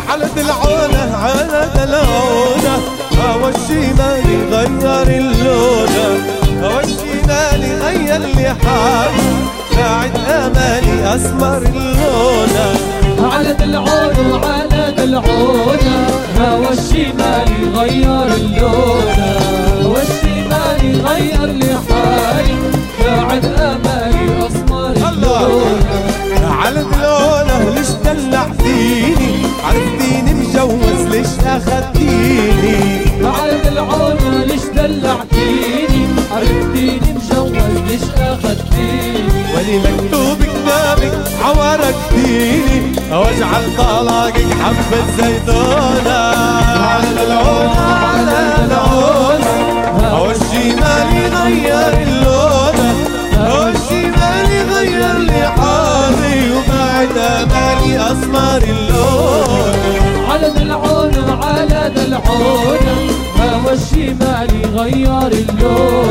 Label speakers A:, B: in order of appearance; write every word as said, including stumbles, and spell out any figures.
A: على دلعونه على دلعونه هوا الشمال غير اللونه هوا الشمال غير لي حالي باعد امالي اسمر اللونه
B: على دلعونه على دلعونه هوا الشمال غير اللونه هوا الشمال غير لي حالي باعد امالي اسمر اللونه
A: على دلعونه ليش دلع فيني عرفتيني مجوز ليش اخدتيني
B: على دلعونه ليش دلعتيني عرفتيني مجوز ليش اخدتيني
A: ولي مكتوب كتابك عوركتيني واجعل طلاقك حبة زيتونة على دلعونه على دلعونه هوا الشمال يغير اللونه هوا الشمال يغير لي حالي وبعد امالي اسمر اللون
B: على دلعونه على دلعونه هوا الشمال غير اللون